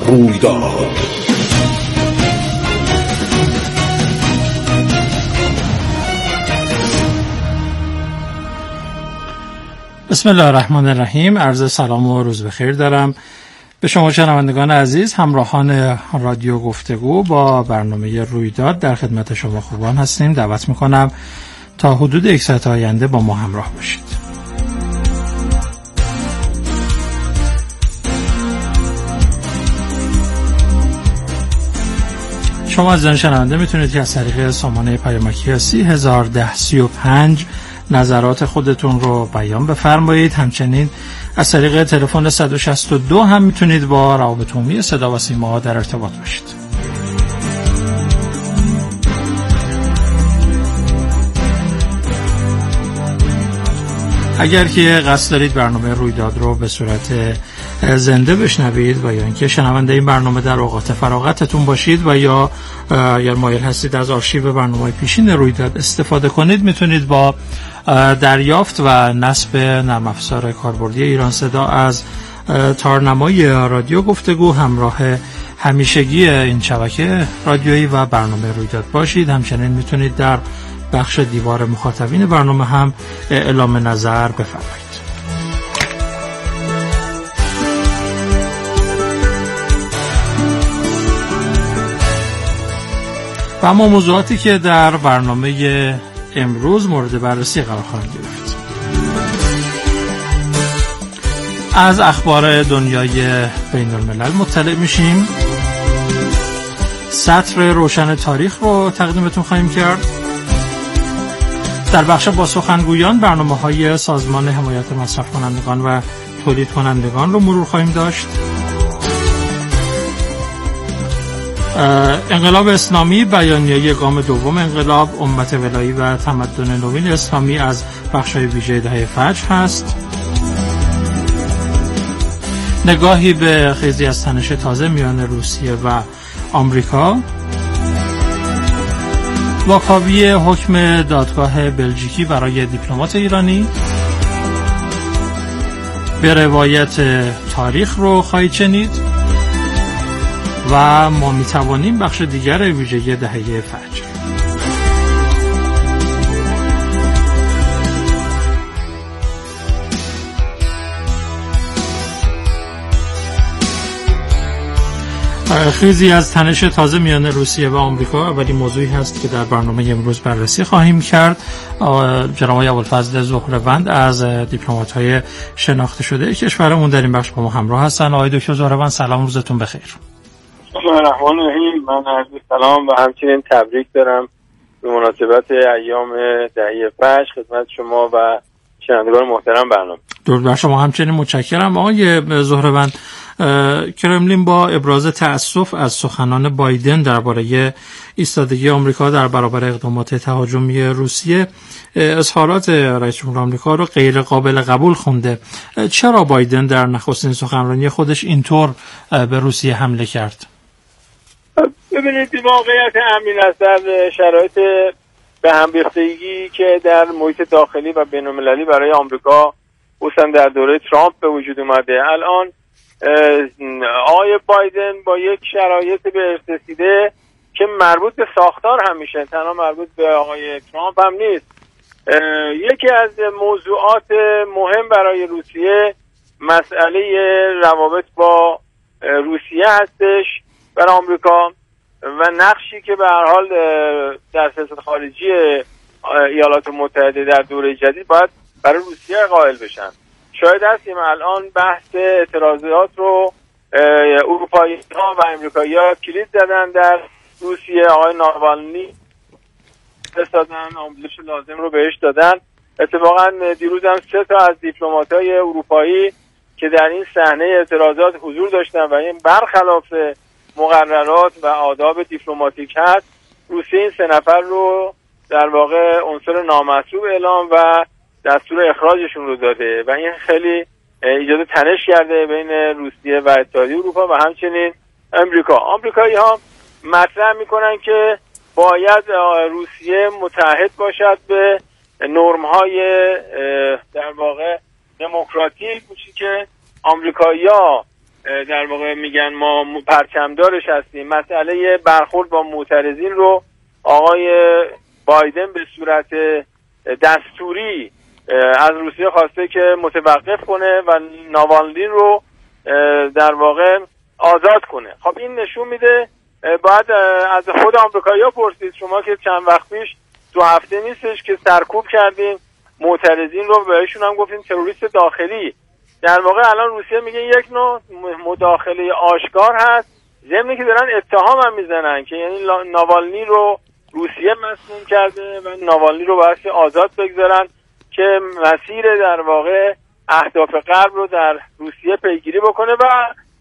رویداد. بسم الله الرحمن الرحیم. عرض سلام و روز بخیر دارم به شما شنوندگان عزیز، همراهان رادیو گفتگو. با برنامه رویداد در خدمت شما خوبان هستیم. دعوت میکنم تا حدود 1 ساعت آینده با ما همراه باشید. شما عزیزان شنونده میتونید که از طریق سامانه پیامکی 301035 نظرات خودتون رو بیان بفرمایید. همچنین از طریق تلفن 162 هم میتونید با روابط عمومی صدا و سیما در ارتباط باشید. اگر که قصد دارید برنامه رویداد رو به صورت زنده بشنوید و یا اینکه شنونده این برنامه در اوقات فراغتتون باشید و یا اگر مایل هستید از آرشیو برنامه‌های پیشین رویداد استفاده کنید، میتونید با دریافت و نصب نرم افزار کاربردی ایران صدا از تارنمای رادیو گفتگو همراه همیشگی این شبکه رادیویی و برنامه رویداد باشید. همچنین میتونید در بخش دیوار مخاطبین برنامه هم اعلام نظر بفرمایید. و اما موضوعاتی که در برنامه امروز مورد بررسی قرار خواهند گرفت: از اخبار دنیای بین الملل مطلع میشیم، سطر روشن تاریخ رو تقدیمتون خواهیم کرد. در بخش با سخنگویان برنامه‌های سازمان حمایت مصرف کنندگان و تولید کنندگان رو مرور خواهیم داشت. انقلاب اسلامی، بیانیه گام دوم انقلاب، امت ولایی و تمدن نوین اسلامی از بخش‌های ویژه دهه فجر هست. نگاهی به خیزی از تنش تازه میان روسیه و آمریکا. واکاوی حکم دادگاه بلژیکی برای دیپلمات ایرانی. به روایت تاریخ رو خواهید شنید و ما میتوانیم بخش دیگر ویژه دهه فجر. خیزی از تنش تازه میان روسیه و آمریکا اولین موضوعی هست که در برنامه امروز بررسی خواهیم کرد. جناب ابوالفضل زهروند از دیپلمات‌های شناخته شده کشورمون در این بخش با ما همراه هستن. آقای دکتر زهروند سلام، روزتون بخیر. بسم الله الرحمن الرحیم. من عرض سلام و همچنین تبریک دارم به مناسبت ایام دهه فجر خدمت شما و شنوندگان محترم برنامه. درود بر شما. همچنین متشکرم. آقای زهروند، کرملین با ابراز تأسف از سخنان بایدن درباره ایستادگی آمریکا در برابر اقدامات تهاجمی روسیه اظهارات رئیس جمهور آمریکا رو غیر قابل قبول خونده. چرا بایدن در نخستین سخنرانی خودش اینطور به روسیه حمله کرد؟ ببینید، واقعیت همین است. در شرایط به هم ریختگی که در محیط داخلی و بین‌المللی برای آمریکا خصوصا در دوره ترامپ به وجود اومده، الان آقای بایدن با یک شرایط به ارث رسیده که مربوط به ساختار هم میشه، تنها مربوط به آقای ترامپ هم نیست. یکی از موضوعات مهم برای روسیه مسئله روابط با روسیه هستش برای آمریکا و نقشی که به هر حال در سیاست خارجی ایالات متحده در دوره جدید باید برای روسیه قائل بشن. شاید هستیم الان بحث اعتراضات رو اروپایی‌ها و امریکایی‌ها کلید زدن در روسیه. آقای ناوالنی دادن، آموزش لازم رو بهش دادن. اتفاقا دیروز هم 3 تا از دیپلمات‌های اروپایی که در این صحنه اعتراضات حضور داشتن و این برخلاف مقررات و آداب دیپلماتیک هست، روسیه این 3 نفر رو در واقع عنصر نامطلوب اعلام و دستور اخراجشون رو داده و این خیلی ایجاد تنش کرده بین روسیه و اتحادیه اروپا و همچنین امریکا. آمریکایی‌ها مطرح میکنن که باید روسیه متحد باشد به نرم‌های در واقع دموکراتیک که آمریکایی‌ها در واقع میگن ما پرچمدارش هستیم. مسئله برخورد با معترضین رو آقای بایدن به صورت دستوری از روسیه خواسته که متوقف کنه و ناوالنی رو در واقع آزاد کنه. خب این نشون میده باید از خود آمریکایی‌ها پرسید. شما که چند وقت پیش 2 هفته نیستش که سرکوب کردیم معترضین رو، بهشون هم گفتیم تروریست داخلی. در واقع الان روسیه میگه یک نوع مداخله آشکار هست، ضمن که دارن اتهام هم میزنن که یعنی ناوالنی رو روسیه مسموم کرده و ناوالنی رو باید آزاد بگذارن که مسیر در واقع اهداف غرب رو در روسیه پیگیری بکنه و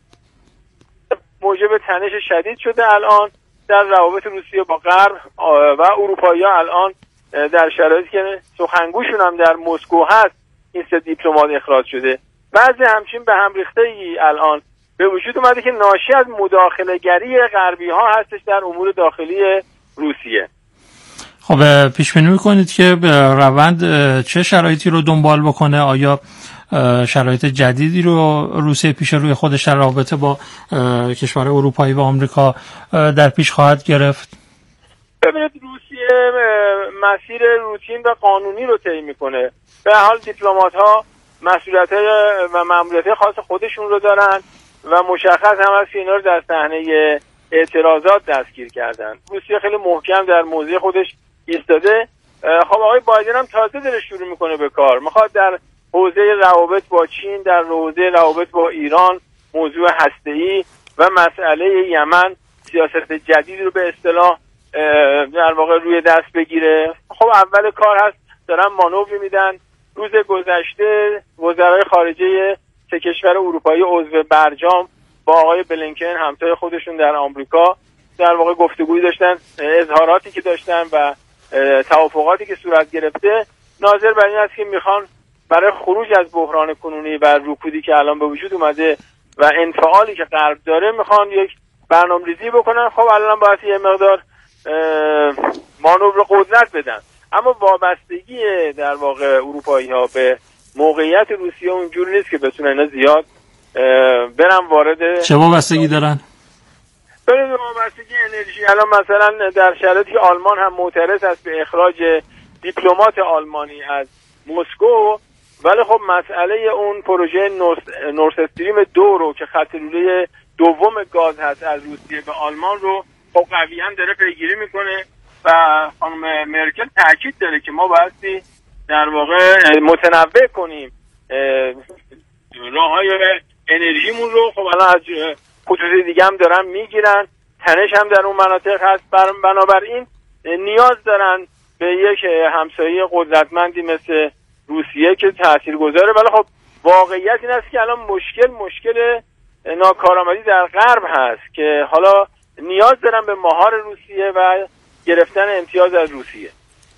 موجب تنش شدید شده الان در روابط روسیه با غرب و اروپایی‌ها. الان در شرایطی که سخنگوشون هم در مسکو هست این 3 دیپلمات اخراج شده. بعضی همچین به هم ریخته‌ای الان به وجود اومده که ناشی از مداخله‌گری غربی‌ها هستش در امور داخلی روسیه. خب پیش بینی می‌کنید که روند چه شرایطی رو دنبال بکنه؟ آیا شرایط جدیدی رو روسیه پیش روی خودش در رابطه با کشور اروپایی و آمریکا در پیش خواهد گرفت؟ ببینید روسیه مسیر روتین و قانونی رو طی میکنه. به حال دیپلمات‌ها مسئولیت و مأموریت خاص خودشون رو دارن و مشخص هم هست که اینا رو در صحنه اعتراضات دستگیر کردن. روسیه خیلی محکم در موضع خودش ایستاده. خب آقای بایدن هم تازه داره شروع میکنه به کار. میخواد در حوزه روابط با چین، در حوزه روابط با ایران، موضوع هسته‌ای و مسئله یمن سیاست جدید رو به اصطلاح در واقع روی دست بگیره. خب اول کار هست دارن مانور میدن. روز گذشته وزرای خارجه 3 کشور اروپایی عضو برجام با آقای بلینکن همتای خودشون در آمریکا در واقع گفتگویی داشتن. اظهاراتی که داشتن و توافقاتی که صورت گرفته ناظر بر این است که میخوان برای خروج از بحران کنونی و رکودی که الان به وجود اومده و انفعالی که غرب داره میخوان یک برنامه‌ریزی بکنن. خب الان باید یه مقدار مانور قدرت بدن، اما وابستگی در واقع اروپایی‌ها به موقعیت روسیه اونجوری نیست که بتونن اینا زیاد برن وارد. چه وابستگی دارن؟ ببینید وابستگی انرژی. الان مثلا در شرایطی که آلمان هم معترض است به اخراج دیپلمات آلمانی از مسکو، ولی خب مسئله اون پروژه نورد استریم 2 رو که خط لوله دوم گاز هست از روسیه به آلمان رو خب قویاً داره پیگیری میکنه و خانم مرکل تاکید داره که ما بایستی در واقع متنوع کنیم راههای انرژیمون رو. خب الان از خطوط دیگه هم دارن میگیرن، تنش هم در اون مناطق هست. بنابراین نیاز دارن به یک همسایه قدرتمندی مثل روسیه که تاثیرگذاره. ولی خب واقعیت این است که الان مشکل ناکارآمدی در غرب هست که حالا نیاز دارن به مهار روسیه و گرفتن امتیاز از روسیه.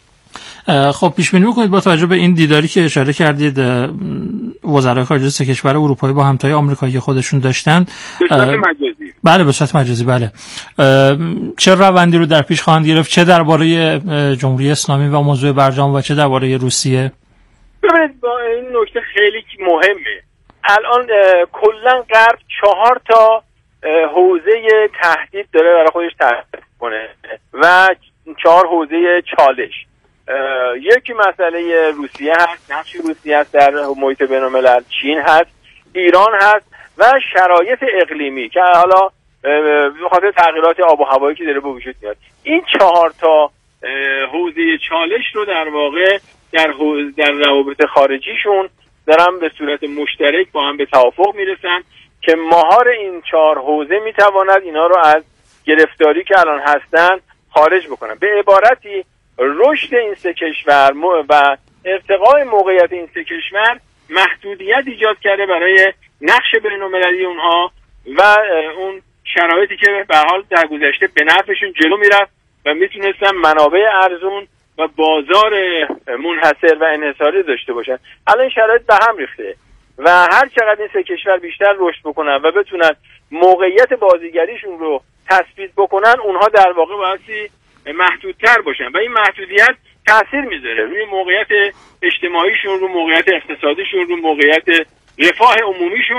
خب پیش بینی می‌کنید با توجه به این دیداری که اشاره کردید وزرای خارجه 3 کشور اروپایی با همتای آمریکایی خودشون داشتن به صورت مجازی؟ بله به صورت مجازی. بله چه روندی رو در پیش خواهند گرفت، چه درباره جمهوری اسلامی و موضوع برجام و چه درباره روسیه؟ ببینید با این نکته خیلی مهمه. الان کلا غرب 4 تا حوزه تهدید داره برای خودش تعریف کنه و 4 حوزه چالش. یکی مسئله روسیه هست، نقش روسیه هست در محیط بین‌الملل، چین هست، ایران هست و شرایط اقلیمی که حالا به خاطر تغییرات آب و هوایی که داره به وجود میاد. این 4 تا حوزه چالش رو در واقع در روابط خارجیشون دارن به صورت مشترک با هم به توافق میرسن که مهار این 4 حوزه میتواند اینا رو از گرفتاری که الان هستن خارج بکنن. به عبارتی رشد این 3 کشور و ارتقاء موقعیت این 3 کشور محدودیت ایجاد کرده برای نقش بین‌المللی اونها و اون شرایطی که به حال در گذشته به نفعشون جلو میرفت و میتونستن منابع ارزون و بازار منحصر و انحصاری داشته باشن. الان شرایط به هم ریخته و هر چقدر این 3 کشور بیشتر رشد بکنن و بتونن موقعیت بازیگریشون رو تثبیت بکنن، اونها در واقع باعثی محدودتر باشن و این محدودیت تاثیر میذاره روی موقعیت اجتماعیشون، رو موقعیت اقتصادیشون، رو موقعیت رفاه عمومیشون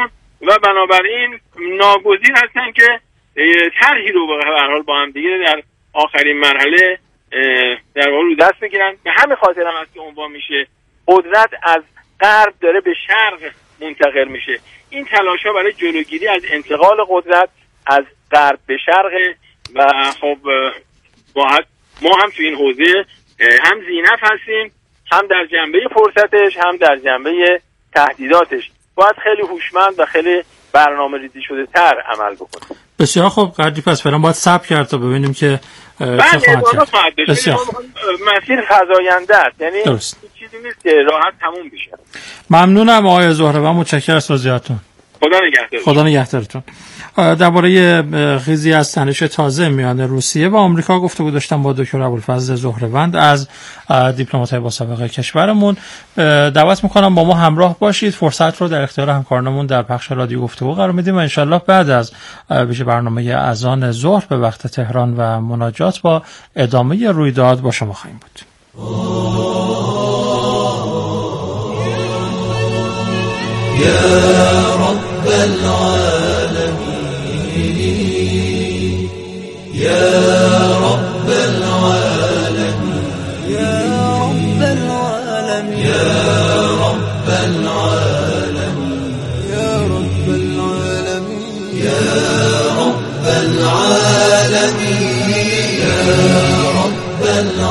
و بنابراین ناگزیر هستن که طرحی رو به هر حال با هم دیگه در آخرین مرحله در واقع رو دست میگیرن. به همین خاطر هم است که عنوان میشه قدرت از غرب داره به شرق منتقل میشه. این تلاش‌ها برای جلوگیری از انتقال قدرت از غرب به شرق و خب ما هم تو این حوزه هم ذی‌نفع هستیم، هم در جنبه فرصتش هم در جنبه تهدیداتش. باید خیلی هوشمند و خیلی برنامه‌ریزی شده تر عمل بکنیم. بسیار خوب قدری پس فعلا باید صبر کرد تا ببینیم که چه خواهد بسیار مسیر فزاینده است، یعنی چیزی نیست که راحت تموم بشه. ممنونم آقای زهروند، متشکرم از توضیحاتتون. خدا نگهدارتون. درباره خیزی از تنش تازه میان روسیه و آمریکا گفتگو داشتم با دکتر ابوالفضل زهروند از دیپلمات‌های با سابقه کشورمون. دعوت میکنم با ما همراه باشید. فرصت رو در اختیار همکارانمون در پخش رادیو گفتگو قرار میدیم و انشالله بعد از ویژه برنامه اذان ظهر به وقت تهران و مناجات با ادامه رویداد با شما خواهیم بود. يا رب العالمين يا رب العالمين يا رب العالمين يا رب العالمين يا رب العالمين يا رب العالمين يا رب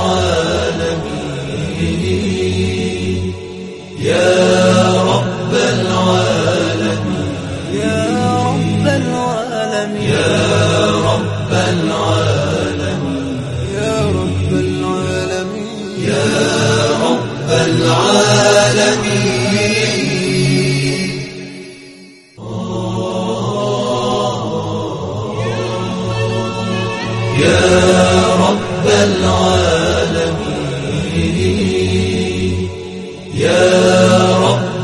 العالمين يا رب العالمين يا رب العالمين يا رب العالمين يا رب العالمين يا رب العالمين يا رب العالمين يا رب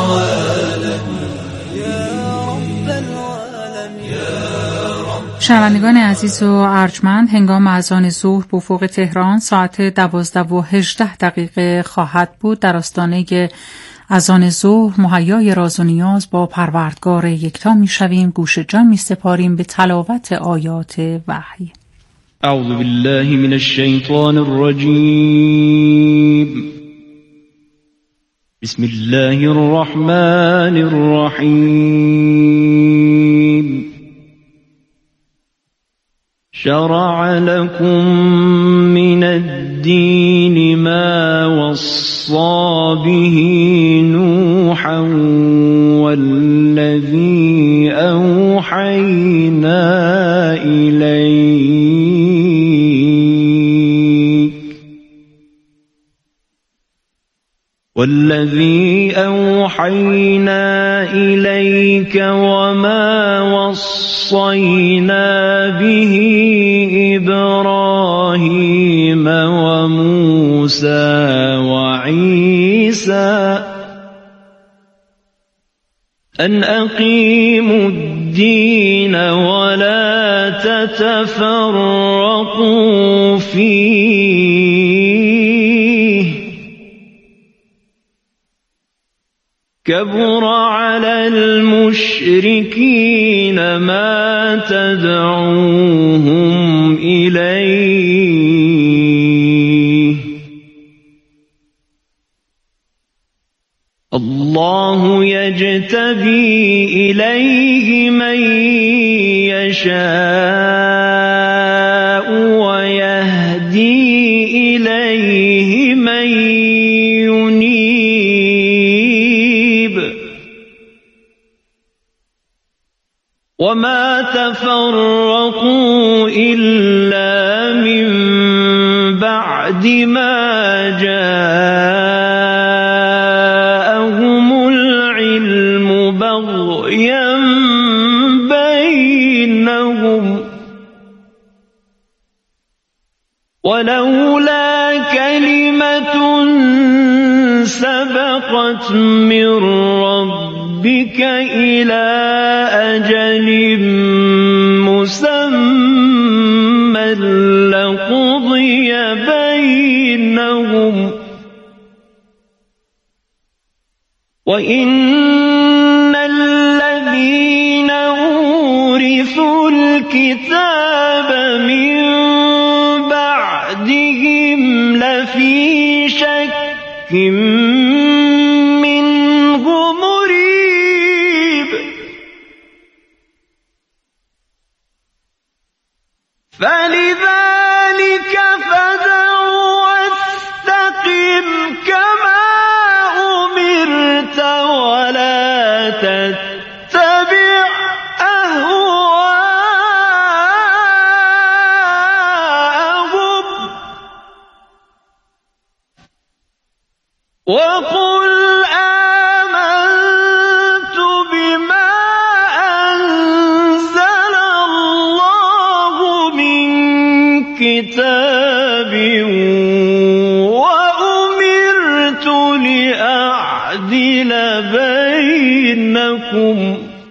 شنوندگان عزیز و ارجمند، هنگام اذان ظهر به افق تهران ساعت 12:18 خواهد بود. در آستانه اذان ظهر مهیای راز و نیاز با پروردگار یکتا میشویم، گوش جان میسپاریم به تلاوت آیات وحی. اعوذ بالله من الشیطان الرجیم. بسم الله الرحمن الرحیم. شرع لكم من الدين ما وصى به نوحا والذي أوحينا إليك وما وصينا به إبراهيم وموسى وعيسى أن أقيموا الدين ولا تتفرقوا فيه كبر على المشركين ما تدعوهم إليه الله يجتبي إليه من يشاء ويهدي إليه من ينيب وما تفرقوا إلا من بعد ما جاءهم العلم بغيا بينهم ولولا كلمة سبقت من ربك إلى أجل مسمى لقضي بينهم وإن الذين الذين أورثوا الكتاب من بعدهم لفي شك منه مريب فلذلك فادع واستقم كما أمرت ولا تتبع أهواءهم وقل آمنت بما أنزل الله من كتاب وأمرت لأعدل بينكم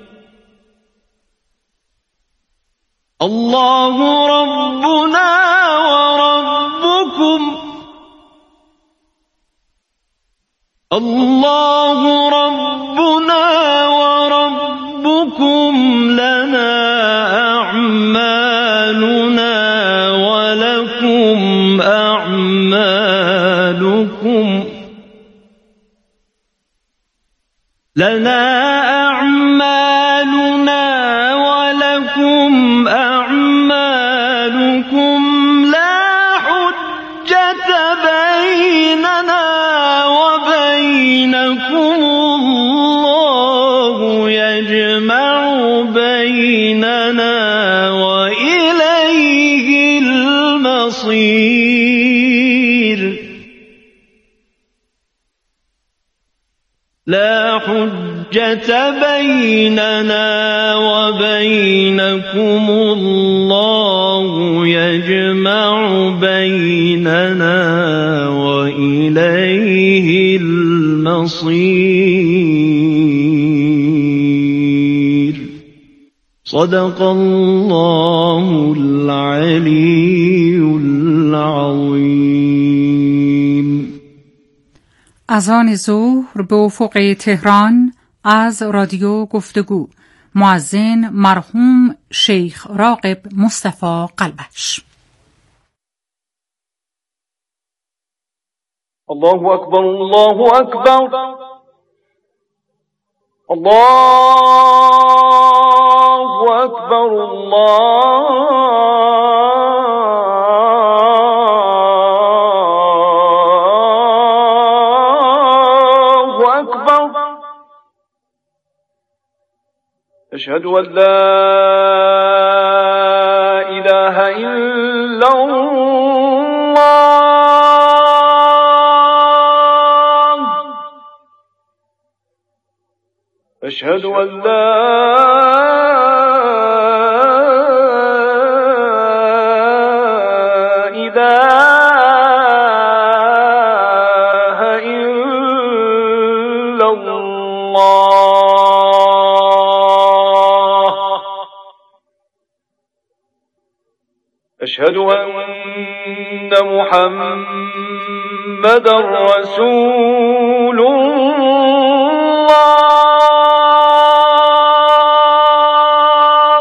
الله ربنا وربكم لنا أعمالنا ولكم أعمالكم لا حجة بيننا وبينكم الله يجمع بيننا وإليه المصير لا حجة بيننا وبينكم الله يجمع بيننا وإليه المصير صدق الله العلي العظيم. اذان ظهر به افق تهران از رادیو گفتگو. مؤذن مرحوم شیخ راغب مصطفی قلبش. الله أكبر الله أكبر الله أكبر الله أكبر أشهد أن لا إله إلا الله أشهد أن لا إله إلا الله أشهد أن محمدا رسول الله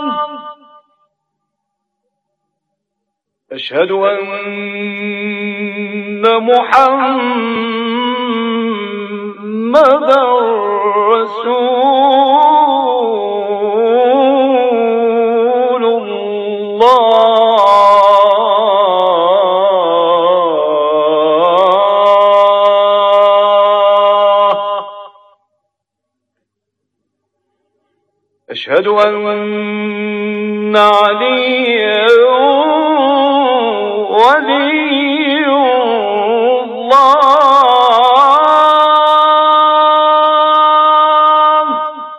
أشهد أن محمدا رسول الله أشهد أن عليا ولي الله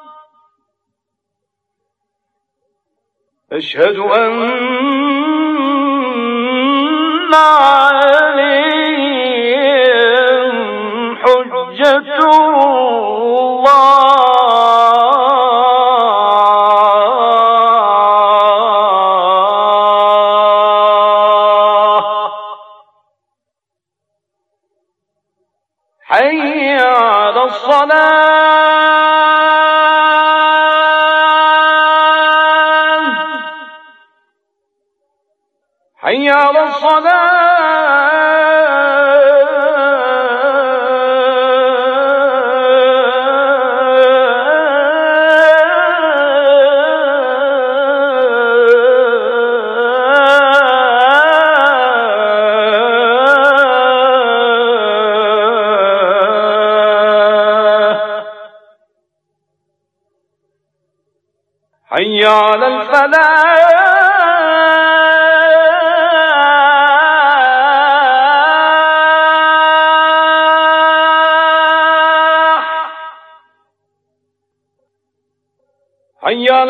أشهد أن عليا حجة حي على الصلاة حي على حي على الفلاح حي على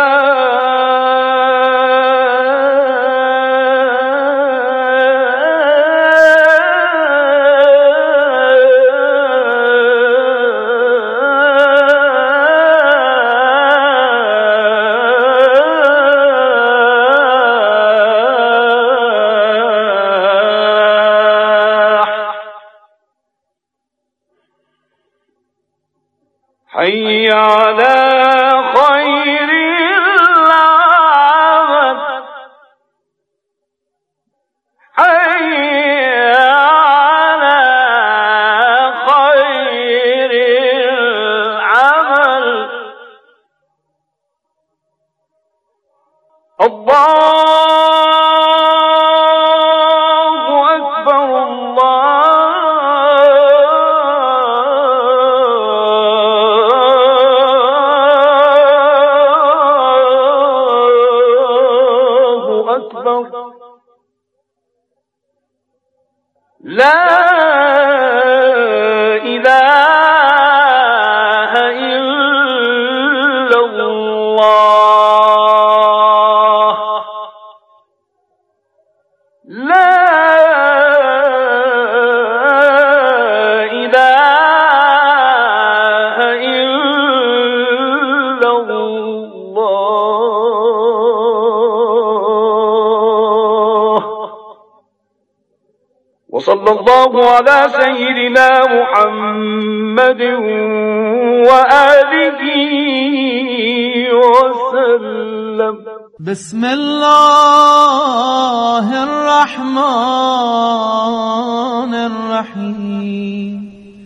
حي على خير العمل حي على خير العمل الله أكبر لا إله إلا الله لا إله إلا الله وصلى الله على سيدنا محمد وآله وسلم. بسم الله الرحمن الرحيم.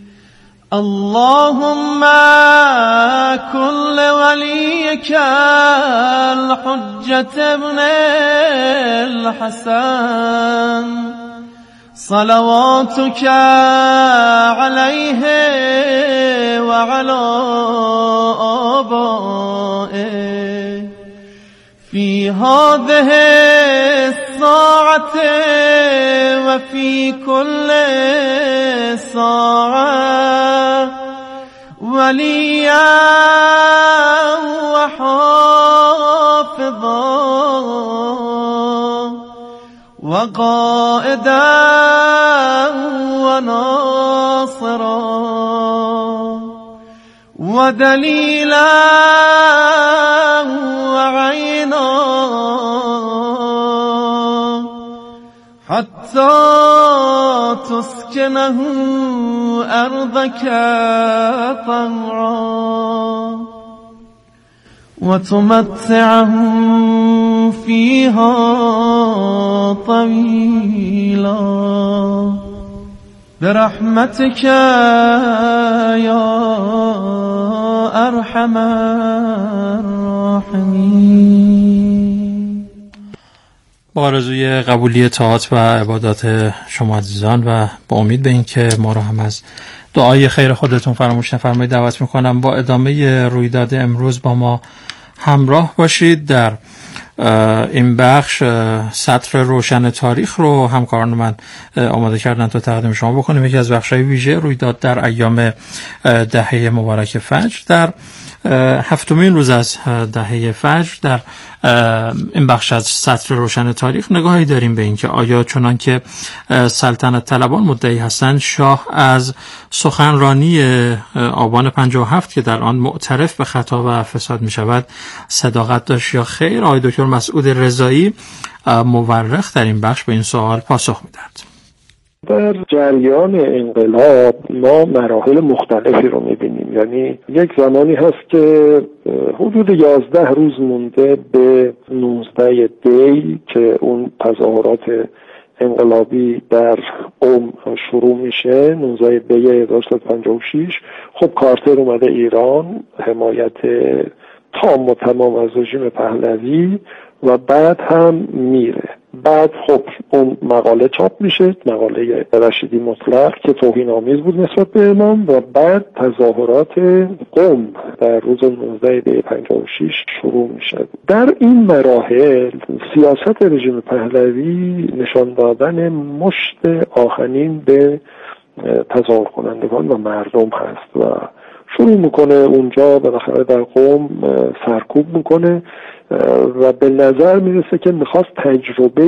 اللهم كن لوليك الحجة ابن الحسن صلواتك عليه وعلى آبائه في هذه الساعة وفي كل ساعة وليا وحافظا وقائدا وناصرا ودليلا وعينا حتى تسكنه أرضك طوعا وتمتعه فيها طويلا برحمتك يا أرحم الراحمين. با آرزوی قبولی طاعات و عبادات شما عزیزان و با امید به این که ما را هم از دعای خیر خودتون فراموش نفرمایید دعوت میکنم با ادامه رویداد امروز با ما همراه باشید. در این بخش سطر روشن تاریخ رو همکاران من آماده کردن تا تقدیم شما بکنیم. یکی از بخش‌های ویژه رویداد در ایام دهه مبارک فجر، در هفتمین روز از دهه فجر در این بخش از سطر روشن تاریخ نگاهی داریم به این که آیا چنان که سلطنت طلبان مدعی هستند شاه از سخنرانی آبان 57 که در آن معترف به خطا و فساد می شود صداقت داشت یا خیر؟ آقای دکتر مسعود رضایی مورخ در این بخش به این سوال پاسخ می دهد. در جریان انقلاب ما مراحل مختلفی رو می‌بینیم. یعنی یک زمانی هست که حدود 11 روز مونده به 19 دی که اون تظاهرات انقلابی در قم شروع میشه، 19 دی 1956. خب کارتر اومده ایران، حمایت تام و تمام از رژیم پهلوی، و بعد هم میره. بعد خب اون مقاله چاپ میشه، مقاله رشیدی مطلق که توهین‌آمیز بود نسبت به امام، و بعد تظاهرات قم در روز 19 دی 56 شروع میشه. در این مراحل سیاست رژیم پهلوی نشان دادن مشت آهنین به تظاهر کنندگان و مردم هست و شروع میکنه اونجا بالاخره در قم سرکوب میکنه و به نظر میرسه که میخواست تجربه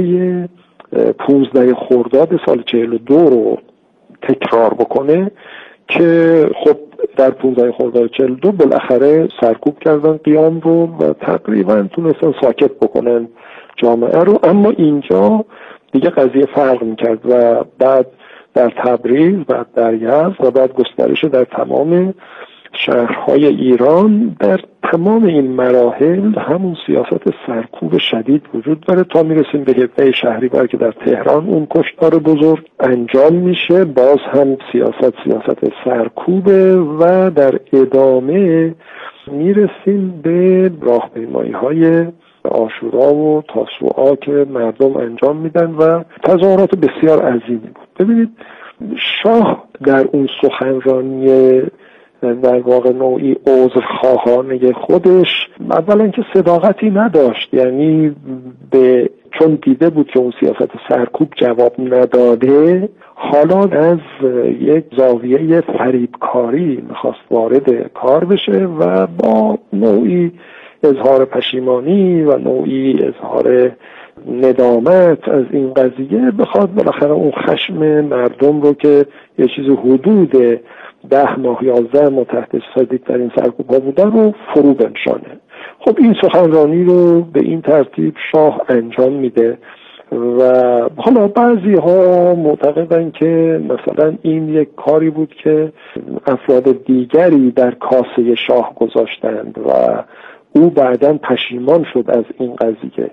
15 خرداد سال 42 رو تکرار بکنه که خب در 15 خرداد 42 بالاخره سرکوب کردن قیام رو و تقریبا تونستن ساکت بکنن جامعه رو. اما اینجا دیگه قضیه فرق میکرد و بعد در تبریز، بعد در یزد و بعد گسترش در تمام شهرهای ایران، در تمام این مراحل همون سیاست سرکوب شدید وجود داره تا میرسیم به 17 شهریور که در تهران اون کشتار بزرگ انجام میشه. باز هم سیاست سرکوبه و در ادامه میرسیم به راهپیمایی های عاشورا و تاسوعا که مردم انجام میدن و تظاهرات بسیار عظیمی بود. ببینید شاه در اون سخنرانی در واقع نوعی عذرخواهانه خودش اولا که صداقتی نداشت، یعنی چون دیده بود که اون سیاست سرکوب جواب نداده، حالا از یک زاویه فریبکاری میخواست وارد کار بشه و با نوعی اظهار پشیمانی و نوعی اظهار ندامت از این قضیه بخواد بالاخره اون خشم مردم رو که یه چیز حدود 10 ماه 11 ماه تحت شدیدترین سرکوب ها بودن رو فرو بنشانه. خب این سخنرانی رو به این ترتیب شاه انجام میده و حالا بعضی ها معتقدن که مثلا این یک کاری بود که افراد دیگری در کاسه شاه گذاشتند و او بعداً پشیمان شد از این قضیه.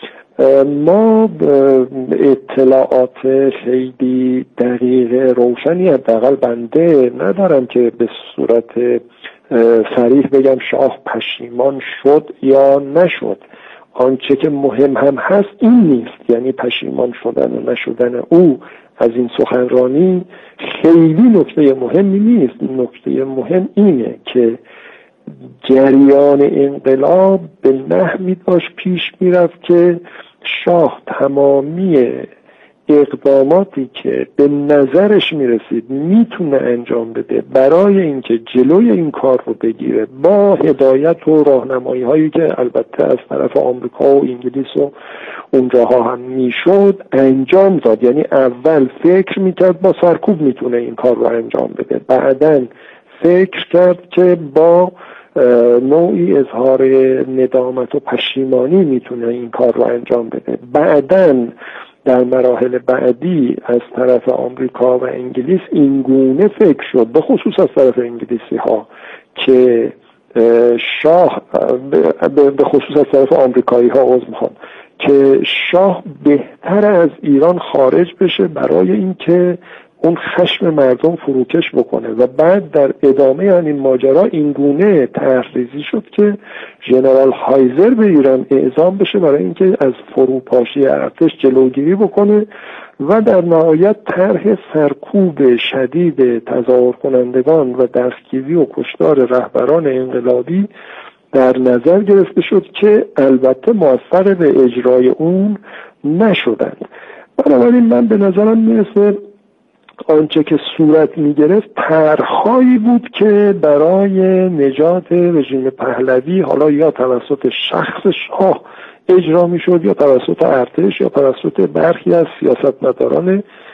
ما اطلاعات خیلی دقیق روشنی حداقل بنده ندارم که به صورت صریح بگم شاه پشیمان شد یا نشد. آنچه که مهم هم هست این نیست، یعنی پشیمان شدن و نشدن او از این سخنرانی خیلی نکته مهمی نیست. نکته مهم اینه که جریان انقلاب به نحوی داشت پیش میرفت که شاه تمامی اقداماتی که به نظرش میرسید میتونه انجام بده برای اینکه جلوی این کار رو بگیره، با هدایت و راهنمایی هایی که البته از طرف آمریکا و انگلیس و اونجاها هم میشد انجام داد. یعنی اول فکر میکرد با سرکوب میتونه این کار رو انجام بده، بعداً فکر کرد که با نوعی اظهار ندامت و پشیمانی میتونه این کار رو انجام بده. بعداً در مراحل بعدی از طرف آمریکا و انگلیس این گونه فکر شد، به خصوص از طرف انگلیسی ها، که شاه به خصوص از طرف آمریکایی ها که شاه بهتر از ایران خارج بشه برای اینکه اون خشم مردم فروکش بکنه. و بعد در ادامه این ماجرا این گونه طرح‌ریزی شد که ژنرال هایزر به ایران اعزام بشه برای اینکه از فروپاشی ارتش جلوگیری بکنه و در نهایت طرح سرکوب شدید تظاهر کنندگان و دستگیری و کشتار رهبران انقلابی در نظر گرفته شد که البته موفق به اجرای اون نشدند. بنابراین من به نظرم میرسه آنچه که صورت میگرفت طرح‌هایی بود که برای نجات رژیم پهلوی حالا یا توسط شخص شاه اجرا میشد یا توسط ارتش یا توسط برخی از سیاستمداران